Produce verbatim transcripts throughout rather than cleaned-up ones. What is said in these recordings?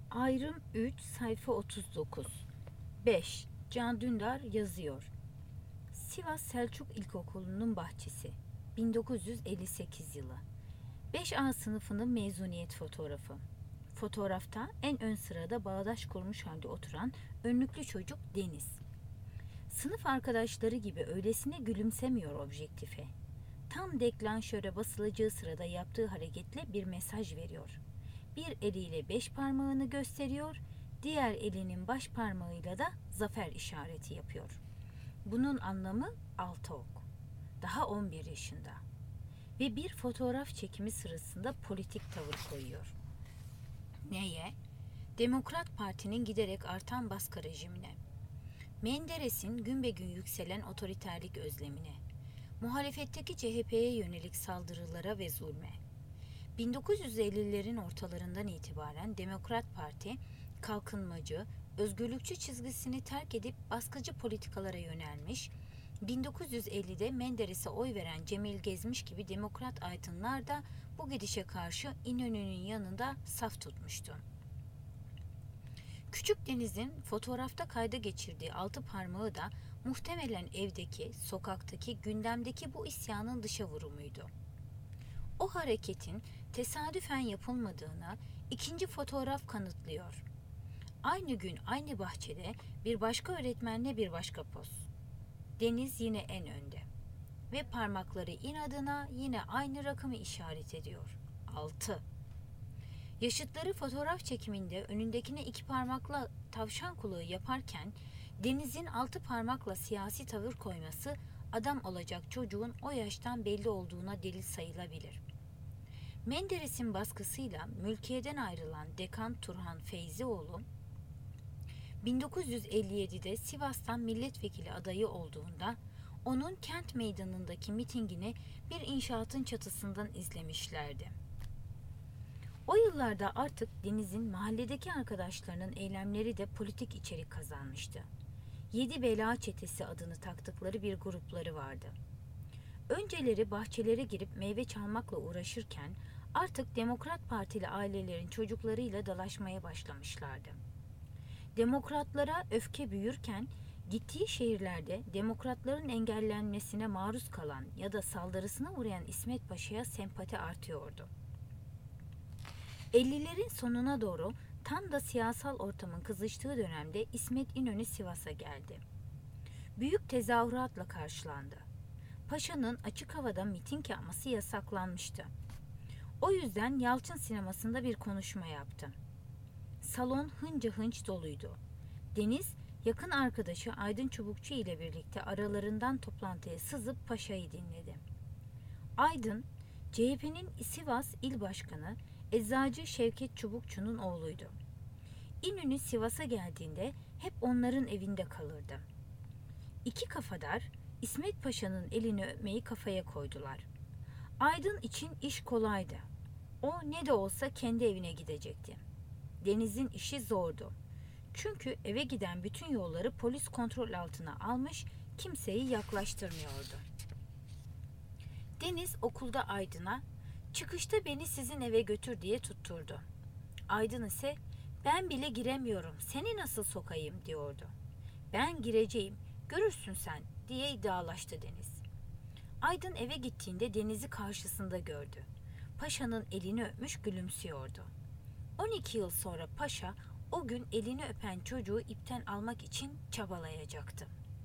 Ayrım üç sayfa otuz dokuz. beş. Can Dündar yazıyor. Sivas Selçuk İlkokulu'nun bahçesi. bin dokuz yüz elli sekiz yılı. beş A sınıfının mezuniyet fotoğrafı. Fotoğrafta en ön sırada bağdaş kurmuş halde oturan önlüklü çocuk Deniz. Sınıf arkadaşları gibi öylesine gülümsemiyor objektife. Tam deklanşöre basılacağı sırada yaptığı hareketle bir mesaj veriyor. Bir eliyle beş parmağını gösteriyor, diğer elinin baş parmağıyla da zafer işareti yapıyor. Bunun anlamı altı ok. Daha on bir yaşında. Ve bir fotoğraf çekimi sırasında politik tavır koyuyor. Neye? Demokrat Parti'nin giderek artan baskı rejimine. Menderes'in günbegün yükselen otoriterlik özlemine. Muhalefetteki C H P'ye yönelik saldırılara ve zulme. bin dokuz yüz ellilerin ortalarından itibaren Demokrat Parti, kalkınmacı, özgürlükçü çizgisini terk edip baskıcı politikalara yönelmiş, bin dokuz yüz ellide Menderes'e oy veren Cemil Gezmiş gibi demokrat aydınlar da bu gidişe karşı İnönü'nün yanında saf tutmuştu. Küçük Deniz'in fotoğrafta kayda geçirdiği altı parmağı da muhtemelen evdeki, sokaktaki, gündemdeki bu isyanın dışa vurumuydu. O hareketin tesadüfen yapılmadığını ikinci fotoğraf kanıtlıyor. Aynı gün aynı bahçede bir başka öğretmenle bir başka poz. Deniz yine en önde ve parmakları inadına yine aynı rakamı işaret ediyor. altı. Yaşıtları fotoğraf çekiminde önündekine iki parmakla tavşan kulağı yaparken Deniz'in altı parmakla siyasi tavır koyması adam olacak çocuğun o yaştan belli olduğuna delil sayılabilir. Menderes'in baskısıyla mülkiyeden ayrılan Dekan Turhan Feyzioğlu, bin dokuz yüz elli yedide Sivas'tan milletvekili adayı olduğunda onun kent meydanındaki mitingini bir inşaatın çatısından izlemişlerdi. O yıllarda artık Deniz'in mahalledeki arkadaşlarının eylemleri de politik içerik kazanmıştı. Yedi Bela Çetesi adını taktıkları bir grupları vardı. Önceleri bahçelere girip meyve çalmakla uğraşırken artık Demokrat Partili ailelerin çocuklarıyla dalaşmaya başlamışlardı. Demokratlara öfke büyürken gittiği şehirlerde demokratların engellenmesine maruz kalan ya da saldırısına uğrayan İsmet Paşa'ya sempati artıyordu. ellilerin sonuna doğru tam da siyasal ortamın kızıştığı dönemde İsmet İnönü Sivas'a geldi. Büyük tezahüratla karşılandı. Paşa'nın açık havada miting yapması yasaklanmıştı. O yüzden Yalçın sinemasında bir konuşma yaptı. Salon hınca hınç doluydu. Deniz, yakın arkadaşı Aydın Çubukçu ile birlikte aralarından toplantıya sızıp Paşa'yı dinledi. Aydın, C H P'nin Sivas İl Başkanı Eczacı Şevket Çubukçu'nun oğluydu. İnönü Sivas'a geldiğinde hep onların evinde kalırdı. İki kafadar İsmet Paşa'nın elini öpmeyi kafaya koydular. Aydın için iş kolaydı. O ne de olsa kendi evine gidecekti. Deniz'in işi zordu. Çünkü eve giden bütün yolları polis kontrol altına almış, kimseyi yaklaştırmıyordu. Deniz okulda Aydın'a, "Çıkışta beni sizin eve götür" diye tutturdu. Aydın ise, "Ben bile giremiyorum, seni nasıl sokayım?" diyordu. "Ben gireceğim, görürsün sen" diye iddialaştı Deniz. Aydın eve gittiğinde Deniz'i karşısında gördü. Paşa'nın elini öpmüş gülümsüyordu. on iki yıl sonra Paşa o gün elini öpen çocuğu ipten almak için çabalayacaktı.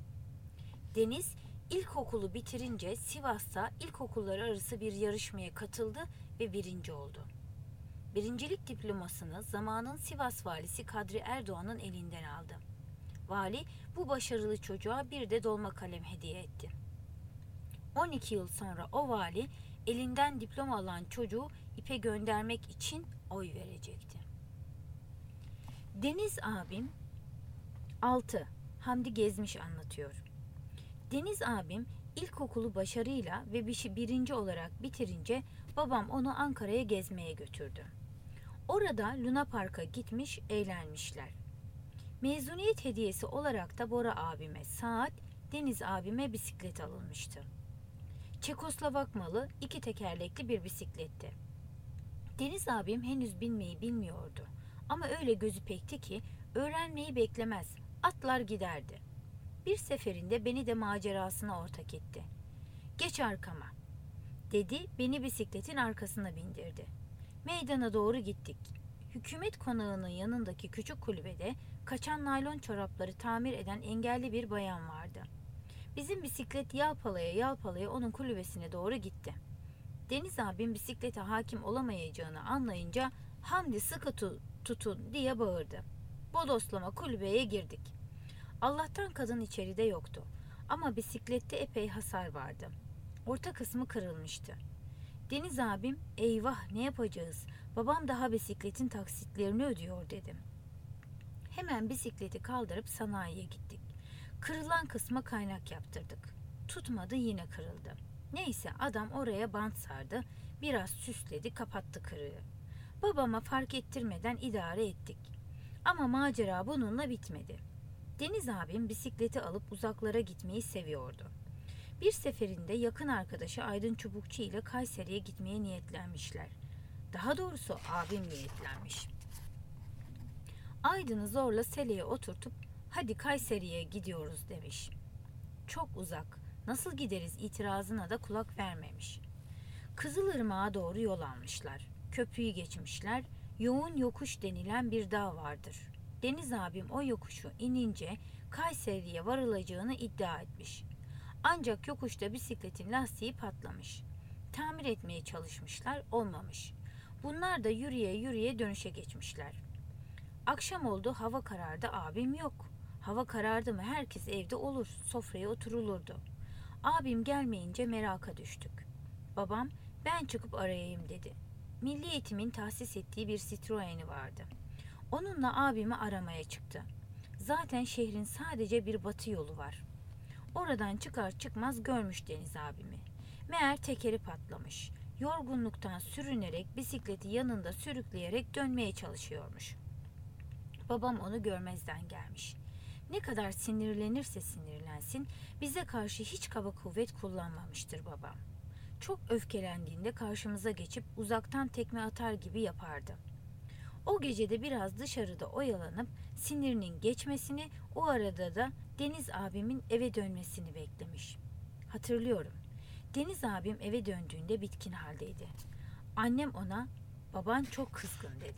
Deniz ilkokulu bitirince Sivas'ta ilkokullar arası bir yarışmaya katıldı ve birinci oldu. Birincilik diplomasını zamanın Sivas valisi Kadri Erdoğan'ın elinden aldı. Vali bu başarılı çocuğa bir de dolma kalem hediye etti. on iki yıl sonra o vali elinden diploma alan çocuğu ipe göndermek için oy verecekti. Deniz abim altı. Hamdi Gezmiş anlatıyor. Deniz abim ilkokulu başarıyla ve birinci olarak bitirince babam onu Ankara'ya gezmeye götürdü. Orada Luna Park'a gitmiş, eğlenmişler. Mezuniyet hediyesi olarak da Bora abime saat, Deniz abime bisiklet alınmıştı. Çekoslovak malı iki tekerlekli bir bisikletti. Deniz abim henüz binmeyi bilmiyordu Ama öyle gözü pekti ki öğrenmeyi beklemez, atlar giderdi. Bir seferinde beni de macerasına ortak etti. "Geç arkama," dedi, beni bisikletin arkasına bindirdi. Meydana doğru gittik. Hükümet konağının yanındaki küçük kulübede kaçan naylon çorapları tamir eden engelli bir bayan vardı. Bizim bisiklet yalpalaya yalpalaya onun kulübesine doğru gitti. Deniz abim bisiklete hakim olamayacağını anlayınca "Hamdi sıkı tutun" diye bağırdı. Bodoslama kulübeye girdik. Allah'tan kadın içeride yoktu. Ama bisiklette epey hasar vardı. Orta kısmı kırılmıştı. Deniz abim "Eyvah, ne yapacağız? Babam daha bisikletin taksitlerini ödüyor" dedim. Hemen bisikleti kaldırıp sanayiye gittik. Kırılan kısma kaynak yaptırdık. Tutmadı, yine kırıldı. Neyse, adam oraya bant sardı, biraz süsledi, kapattı kırığı. Babama fark ettirmeden idare ettik. Ama macera bununla bitmedi. Deniz abim bisikleti alıp uzaklara gitmeyi seviyordu. Bir seferinde yakın arkadaşı Aydın Çubukçu ile Kayseri'ye gitmeye niyetlenmişler. Daha doğrusu abim niyetlenmiş. Aydın'ı zorla seleye oturtup "Hadi Kayseri'ye gidiyoruz" demiş. Çok uzak, nasıl gideriz itirazına da kulak vermemiş. Kızılırmak'a doğru yol almışlar. Köprüyü geçmişler. Yoğun yokuş denilen bir dağ vardır. Deniz abim o yokuşu inince Kayseri'ye varılacağını iddia etmiş. Ancak yokuşta bisikletin lastiği patlamış. Tamir etmeye çalışmışlar, olmamış. Bunlar da yürüye yürüye dönüşe geçmişler. Akşam oldu, hava karardı, abim yok. Hava karardı mı herkes evde olur, sofraya oturulurdu. Abim gelmeyince meraka düştük. Babam "Ben çıkıp arayayım" dedi. Milli Eğitim'in tahsis ettiği bir Citroen'i vardı. Onunla abimi aramaya çıktı. Zaten şehrin sadece bir batı yolu var. Oradan çıkar çıkmaz görmüş Deniz abimi. Meğer tekeri patlamış. Yorgunluktan sürünerek bisikleti yanında sürükleyerek dönmeye çalışıyormuş. Babam onu görmezden gelmiş. Ne kadar sinirlenirse sinirlensin bize karşı hiç kaba kuvvet kullanmamıştır babam. Çok öfkelendiğinde karşımıza geçip uzaktan tekme atar gibi yapardı. O gece de biraz dışarıda oyalanıp sinirinin geçmesini, o arada da Deniz abimin eve dönmesini beklemiş. Hatırlıyorum. Deniz abim eve döndüğünde bitkin haldeydi. Annem ona "Baban çok kızgın" dedi.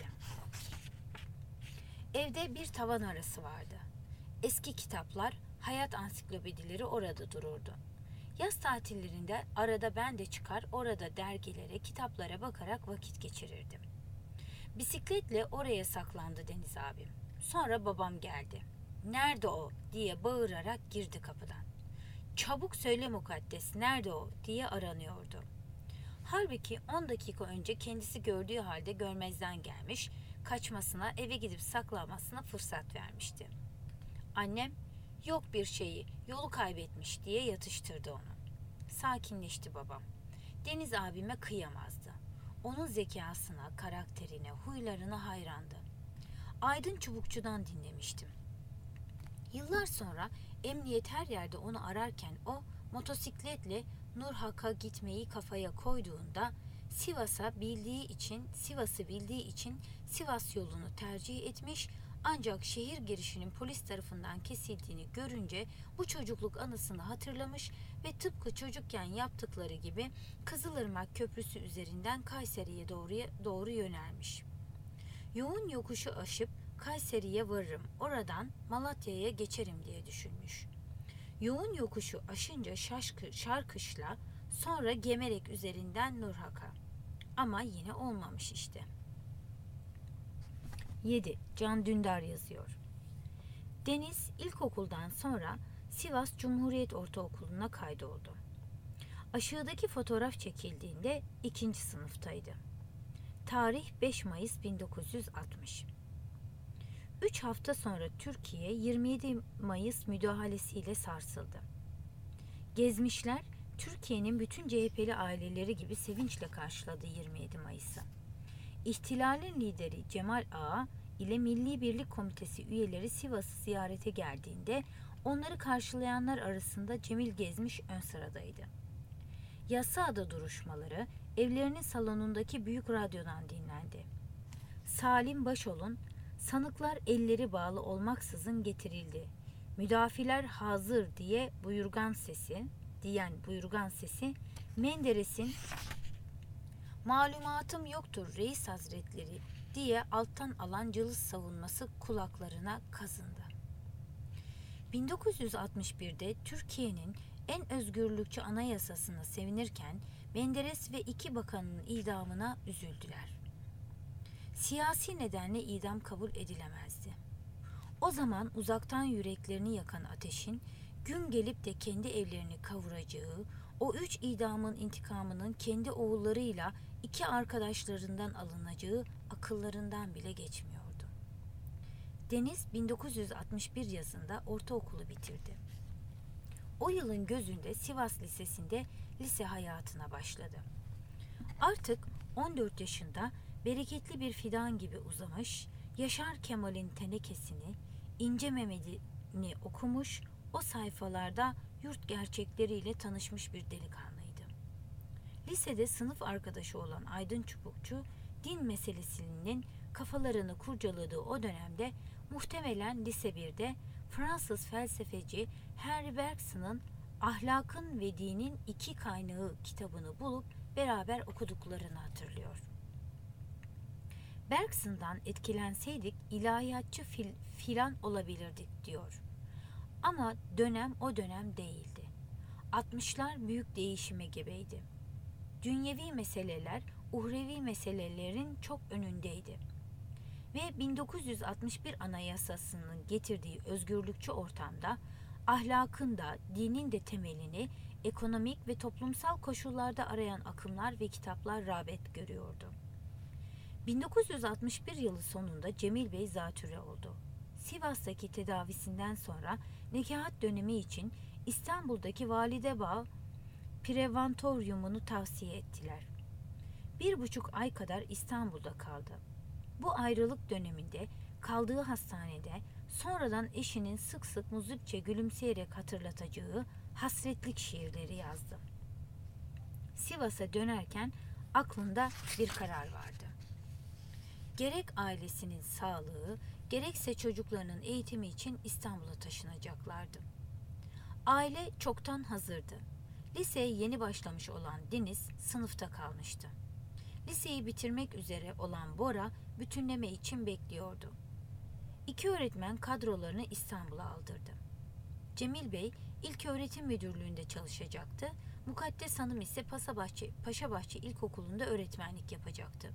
Evde bir tavan arası vardı. Eski kitaplar, hayat ansiklopedileri orada dururdu. Yaz tatillerinde arada ben de çıkar orada dergilere, kitaplara bakarak vakit geçirirdim. Bisikletle oraya saklandı Deniz abim. Sonra babam geldi. "Nerede o?" diye bağırarak girdi kapıdan. "Çabuk söyle Mukaddes, nerede o?" diye aranıyordu. Halbuki on dakika önce kendisi gördüğü halde görmezden gelmiş, kaçmasına, eve gidip saklanmasına fırsat vermişti. Annem "Yok bir şeyi, yolu kaybetmiş" diye yatıştırdı onu. Sakinleşti babam. Deniz abime kıyamazdı. Onun zekasına, karakterine, huylarına hayrandı. Aydın Çubukçu'dan dinlemiştim. Yıllar sonra emniyet her yerde onu ararken o motosikletle Nurhak'a gitmeyi kafaya koyduğunda Sivas'a bildiği için, Sivas'ı bildiği için Sivas yolunu tercih etmiş, ancak şehir girişinin polis tarafından kesildiğini görünce bu çocukluk anısını hatırlamış ve tıpkı çocukken yaptıkları gibi Kızılırmak Köprüsü üzerinden Kayseri'ye doğru, doğru yönelmiş. Yoğun yokuşu aşıp Kayseri'ye varırım, oradan Malatya'ya geçerim diye düşünmüş. Yoğun yokuşu aşınca Şarkı, Şarkışla, sonra Gemerek üzerinden Nurhak'a. Ama yine olmamış işte. yedi. Can Dündar yazıyor. Deniz ilkokuldan sonra Sivas Cumhuriyet Ortaokulu'na kaydoldu. Aşağıdaki fotoğraf çekildiğinde ikinci sınıftaydı. Tarih beş Mayıs bin dokuz yüz altmış. Üç hafta sonra Türkiye yirmi yedi Mayıs müdahalesiyle sarsıldı. Gezmişler Türkiye'nin bütün C H P'li aileleri gibi sevinçle karşıladı yirmi yedi Mayıs'ı. İhtilalin lideri Cemal Ağa ile Milli Birlik Komitesi üyeleri Sivas'ı ziyarete geldiğinde onları karşılayanlar arasında Cemil Gezmiş ön sıradaydı. Yassıada duruşmaları evlerinin salonundaki büyük radyodan dinlendi. Salim Başol'un Sanıklar elleri bağlı olmaksızın getirildi. Müdafiler hazır diye buyurgan sesi, diyen buyurgan sesi Menderes'in malumatım yoktur reis hazretleri diye alttan alan cılız savunması kulaklarına kazındı. bin dokuz yüz altmış birde Türkiye'nin en özgürlükçü anayasasına sevinirken Menderes ve iki bakanın idamına üzüldüler. Siyasi nedenle idam kabul edilemezdi. O zaman uzaktan yüreklerini yakan ateşin gün gelip de kendi evlerini kavuracağı, o üç idamın intikamının kendi oğullarıyla iki arkadaşlarından alınacağı akıllarından bile geçmiyordu. Deniz bin dokuz yüz altmış bir yazında ortaokulu bitirdi. O yılın gözünde Sivas Lisesi'nde lise hayatına başladı. Artık on dört yaşında bereketli bir fidan gibi uzamış, Yaşar Kemal'in tenekesini, İnce Mehmet'ini okumuş, o sayfalarda yurt gerçekleriyle tanışmış bir delikanlıydı. Lisede sınıf arkadaşı olan Aydın Çubukçu, din meselesinin kafalarını kurcaladığı o dönemde muhtemelen lise birde Fransız felsefeci Henri Bergson'ın Ahlakın ve Dinin İki Kaynağı kitabını bulup beraber okuduklarını hatırlıyor. Bergson'dan etkilenseydik ilahiyatçı fil, filan olabilirdik diyor. Ama dönem o dönem değildi. altmışlar büyük değişime gebeydi. Dünyevi meseleler uhrevi meselelerin çok önündeydi. Ve bin dokuz yüz altmış bir Anayasası'nın getirdiği özgürlükçü ortamda ahlakın da dinin de temelini ekonomik ve toplumsal koşullarda arayan akımlar ve kitaplar rağbet görüyordu. bin dokuz yüz altmış bir yılı sonunda Cemil Bey zatürre oldu. Sivas'taki tedavisinden sonra nekahat dönemi için İstanbul'daki Validebağ Preventoryumunu tavsiye ettiler. Bir buçuk ay kadar İstanbul'da kaldı. Bu ayrılık döneminde kaldığı hastanede sonradan eşinin sık sık muzipçe gülümseyerek hatırlatacağı hasretlik şiirleri yazdı. Sivas'a dönerken aklında bir karar vardı. Gerek ailesinin sağlığı, gerekse çocuklarının eğitimi için İstanbul'a taşınacaklardı. Aile çoktan hazırdı. Liseye yeni başlamış olan Deniz sınıfta kalmıştı. Liseyi bitirmek üzere olan Bora bütünleme için bekliyordu. İki öğretmen kadrolarını İstanbul'a aldırdı. Cemil Bey İlköğretim Müdürlüğü'nde çalışacaktı. Mukaddes Hanım ise Paşabahçe, Paşabahçe İlkokulu'nda öğretmenlik yapacaktı.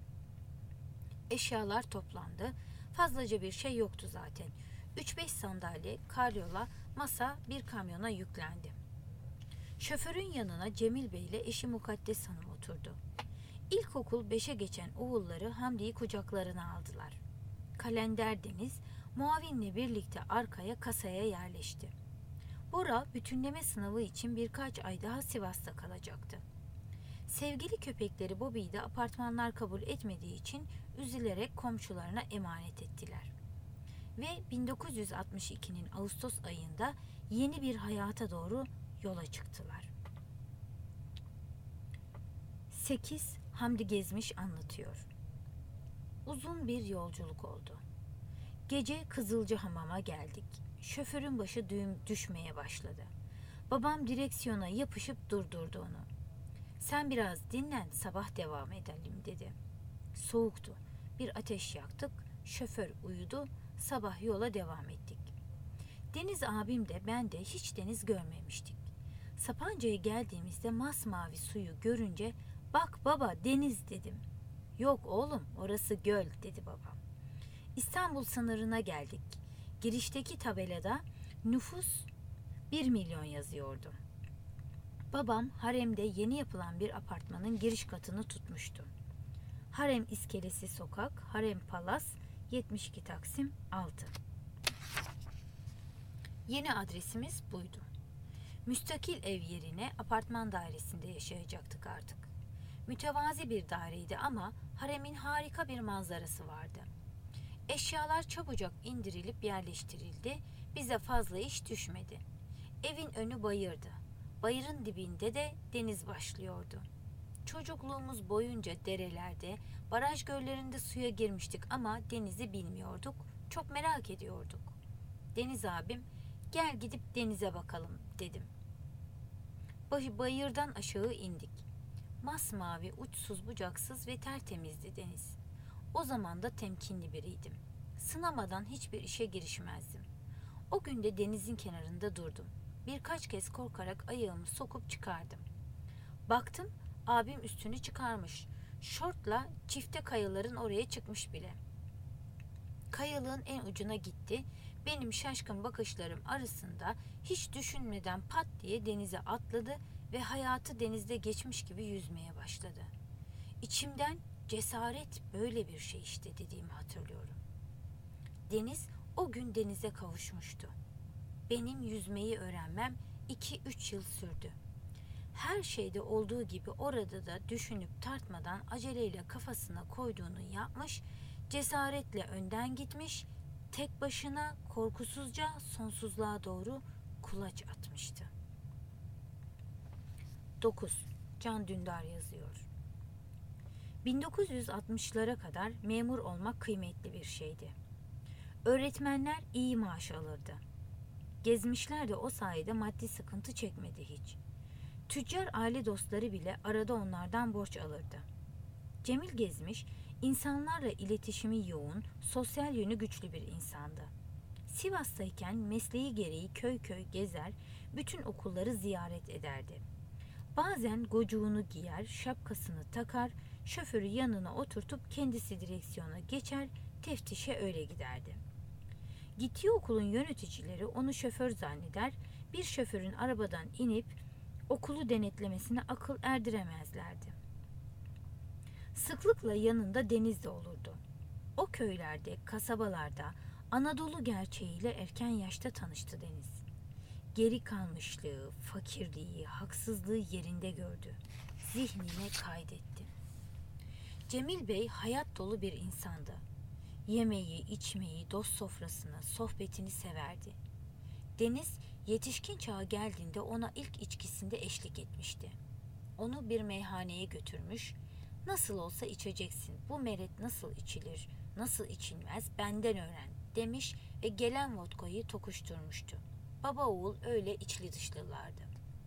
Eşyalar toplandı. Fazlaca bir şey yoktu zaten. Üç beş sandalye, karyola, masa bir kamyona yüklendi. Şoförün yanına Cemil Bey ile eşi Mukaddes Hanım oturdu. İlkokul beşe geçen oğulları Hamdi'yi kucaklarına aldılar. Kalender Deniz, muavinle birlikte arkaya kasaya yerleşti. Bora bütünleme sınavı için birkaç ay daha Sivas'ta kalacaktı. Sevgili köpekleri Bobby'yi de apartmanlar kabul etmediği için üzülerek komşularına emanet ettiler. Ve bin dokuz yüz altmış ikinin Ağustos ayında yeni bir hayata doğru yola çıktılar. sekiz Hamdi Gezmiş anlatıyor. Uzun bir yolculuk oldu. Gece Kızılcahamam'a geldik. Şoförün başı düğüm düşmeye başladı. Babam direksiyona yapışıp durdurdu onu. Sen biraz dinlen, sabah devam edelim dedi. Soğuktu. Bir ateş yaktık. Şoför uyudu. Sabah yola devam ettik. Deniz abim de ben de hiç deniz görmemiştik. Sapanca'ya geldiğimizde masmavi suyu görünce bak baba deniz dedim. Yok oğlum orası göl dedi babam. İstanbul sınırına geldik. Girişteki tabelada nüfus bir milyon yazıyordu. Babam haremde yeni yapılan bir apartmanın giriş katını tutmuştu. Harem İskelesi Sokak, Harem Palas, yetmiş iki Taksim altı. Yeni adresimiz buydu. Müstakil ev yerine apartman dairesinde yaşayacaktık artık. Mütevazi bir daireydi ama haremin harika bir manzarası vardı. Eşyalar çabucak indirilip yerleştirildi, bize fazla iş düşmedi. Evin önü bayırdı. Bayırın dibinde de deniz başlıyordu. Çocukluğumuz boyunca derelerde, baraj göllerinde suya girmiştik ama denizi bilmiyorduk. Çok merak ediyorduk. Deniz abim, gel gidip denize bakalım dedim. Bayırdan aşağı indik. Masmavi, uçsuz bucaksız ve tertemizdi deniz. O zaman da temkinli biriydim. Sınamadan hiçbir işe girişmezdim. O gün de denizin kenarında durdum. Birkaç kez korkarak ayağımı sokup çıkardım. Baktım, abim üstünü çıkarmış. Şortla çifte kayaların oraya çıkmış bile. Kayalığın en ucuna gitti. Benim şaşkın bakışlarım arasında hiç düşünmeden pat diye denize atladı ve hayatı denizde geçmiş gibi yüzmeye başladı. İçimden cesaret böyle bir şey işte dediğimi hatırlıyorum. Deniz o gün denize kavuşmuştu. Benim yüzmeyi öğrenmem iki üç yıl sürdü. Her şeyde olduğu gibi orada da düşünüp tartmadan aceleyle kafasına koyduğunu yapmış, cesaretle önden gitmiş, tek başına korkusuzca sonsuzluğa doğru kulaç atmıştı. dokuz. Can Dündar yazıyor. bin dokuz yüz altmışlara kadar memur olmak kıymetli bir şeydi. Öğretmenler iyi maaş alırdı. Gezmişler de o sayede maddi sıkıntı çekmedi hiç. Tüccar aile dostları bile arada onlardan borç alırdı. Cemil Gezmiş, insanlarla iletişimi yoğun, sosyal yönü güçlü bir insandı. Sivas'tayken mesleği gereği köy köy gezer, bütün okulları ziyaret ederdi. Bazen gocuğunu giyer, şapkasını takar, şoförü yanına oturtup kendisi direksiyona geçer, teftişe öyle giderdi. Gittiği okulun yöneticileri onu şoför zanneder, bir şoförün arabadan inip okulu denetlemesine akıl erdiremezlerdi. Sıklıkla yanında deniz de olurdu. O köylerde, kasabalarda Anadolu gerçeğiyle erken yaşta tanıştı Deniz. Geri kalmışlığı, fakirliği, haksızlığı yerinde gördü. Zihnine kaydetti. Cemil Bey hayat dolu bir insandı. Yemeği, içmeyi, dost sofrasını, sohbetini severdi. Deniz yetişkin çağa geldiğinde ona ilk içkisinde eşlik etmişti. Onu bir meyhaneye götürmüş, nasıl olsa içeceksin, bu meret nasıl içilir, nasıl içilmez benden öğren demiş ve gelen vodkayı tokuşturmuştu. Baba oğul öyle içli dışlılardı.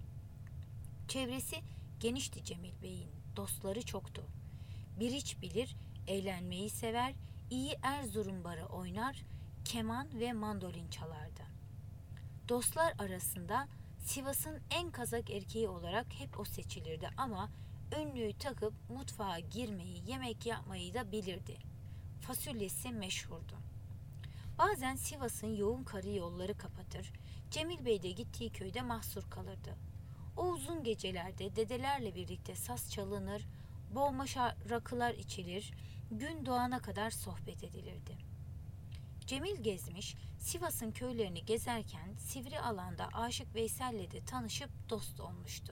Çevresi genişti Cemil Bey'in, dostları çoktu. Bir iç bilir, eğlenmeyi sever, iyi Erzurumbarı oynar, keman ve mandolin çalardı. Dostlar arasında Sivas'ın en kazak erkeği olarak hep o seçilirdi ama önlüğü takıp mutfağa girmeyi, yemek yapmayı da bilirdi. Fasulyesi meşhurdu. Bazen Sivas'ın yoğun karı yolları kapatır, Cemil Bey de gittiği köyde mahsur kalırdı. O uzun gecelerde dedelerle birlikte saz çalınır, boğma rakılar içilir, gün doğana kadar sohbet edilirdi. Cemil Gezmiş, Sivas'ın köylerini gezerken Sivri alanda Aşık Veysel'le de tanışıp dost olmuştu.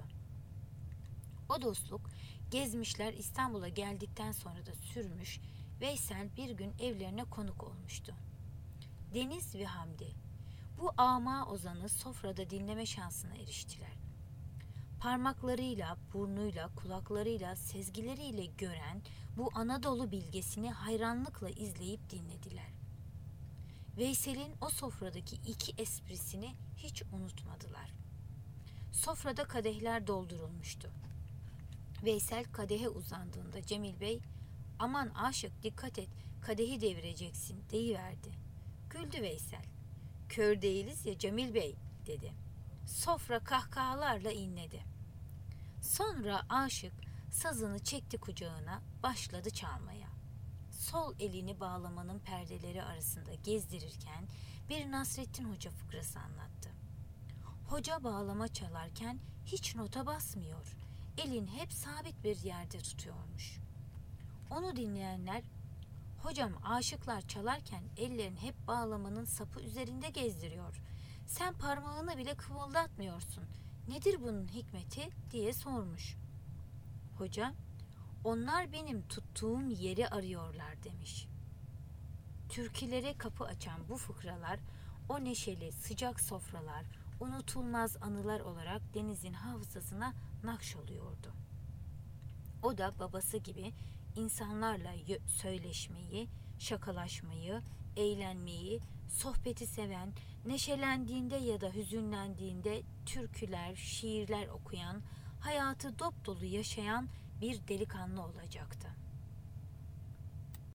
O dostluk Gezmişler İstanbul'a geldikten sonra da sürmüş, Veysel bir gün evlerine konuk olmuştu. Deniz ve Hamdi, bu ama ozanı sofrada dinleme şansına eriştiler. Parmaklarıyla, burnuyla, kulaklarıyla, sezgileriyle gören bu Anadolu bilgesini hayranlıkla izleyip dinlediler. Veysel'in o sofradaki iki esprisini hiç unutmadılar. Sofrada kadehler doldurulmuştu. Veysel kadehe uzandığında Cemil Bey, aman aşık dikkat et kadehi devireceksin deyiverdi. Güldü Veysel. Kör değiliz ya Cemil Bey dedi. Sofra kahkahalarla inledi. Sonra aşık sazını çekti kucağına, başladı çalmaya. Sol elini bağlamanın perdeleri arasında gezdirirken bir Nasrettin Hoca fıkrası anlattı. Hoca bağlama çalarken hiç nota basmıyor, elin hep sabit bir yerde tutuyormuş. Onu dinleyenler, hocam aşıklar çalarken ellerini hep bağlamanın sapı üzerinde gezdiriyor. Sen parmağını bile kıvıldatmıyorsun. Nedir bunun hikmeti diye sormuş. Hoca, onlar benim tuttuğum yeri arıyorlar demiş. Türkülere kapı açan bu fıkralar, o neşeli sıcak sofralar, unutulmaz anılar olarak Deniz'in hafızasına nakş oluyordu. O da babası gibi insanlarla söyleşmeyi, şakalaşmayı, eğlenmeyi, sohbeti seven, neşelendiğinde ya da hüzünlendiğinde türküler, şiirler okuyan, hayatı dop dolu yaşayan bir delikanlı olacaktı.